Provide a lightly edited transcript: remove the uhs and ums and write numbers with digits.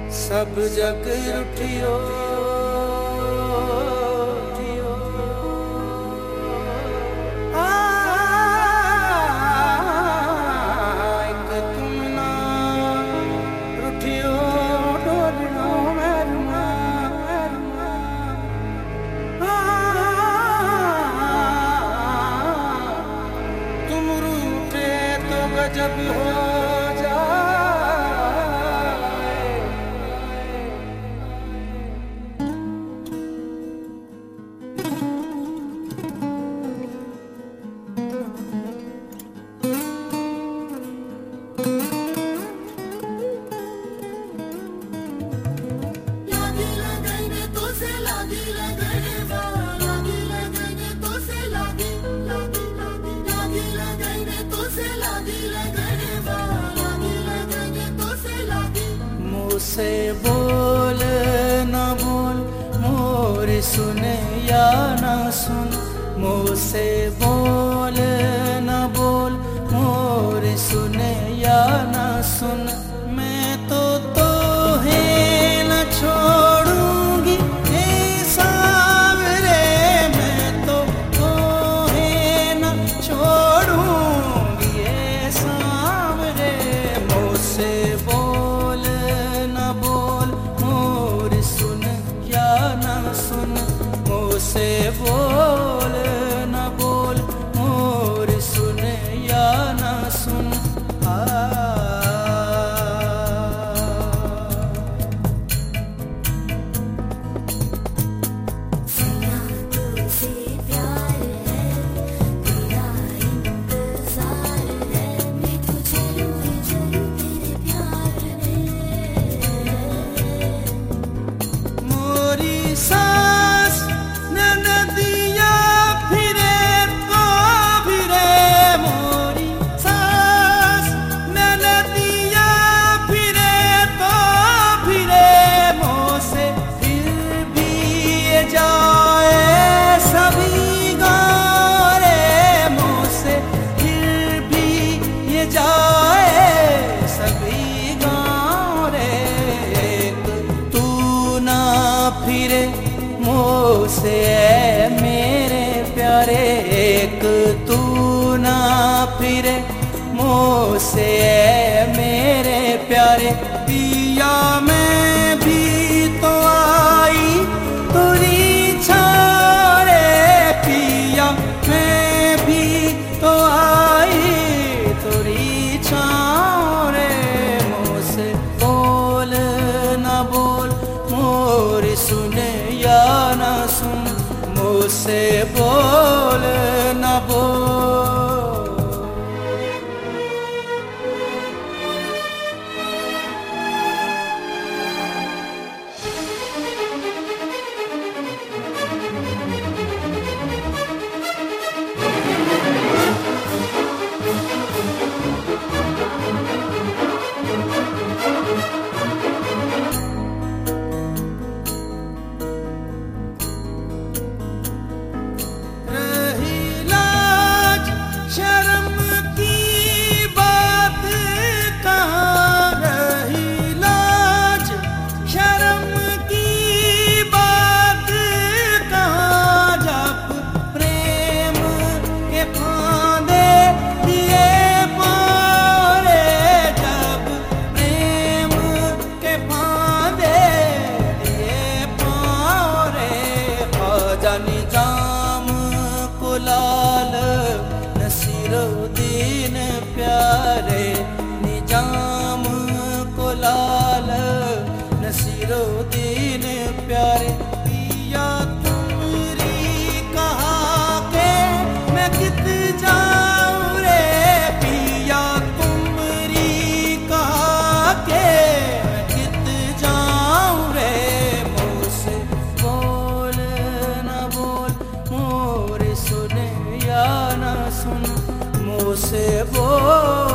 सब जग रुठियो एक तुम ना रुठियो डोलना मैरमा तुम रूठे तो गजब हो मुझसे बोल न बोल मोर सुने या न सुन मुझसे बोल न बोल मोर सुने या न सुन मैं तो है न छोड़ूंगी हे सांवरे मैं तो है न छोड़ूंगी हे सांवरे मुझसे बोल न बोल मोर सुन या न सुन मुझसे बोल न बोल मोर सुन या न सुन फिरे मोसे मेरे प्यारे एक तू ना फिरे मोसे मेरे प्यारे पिया मैं भी तो आई तुरी छारे पिया मैं भी तो आई तुरी छारे मोसे बोल न बोल मोर सुने या न सुन मुझसे बोल न बोल निजाम को लाल नसीरुद्दीन प्यारे निजाम को लाल नसीरुद्दीन प्यारे पिया तुमरी कहा के मैं कित जाऊं रे पिया तुमरी कहा के मैं कित जाऊं रे मुझसे बोल न बोल मोर सुने या न सुन मुझसे बोल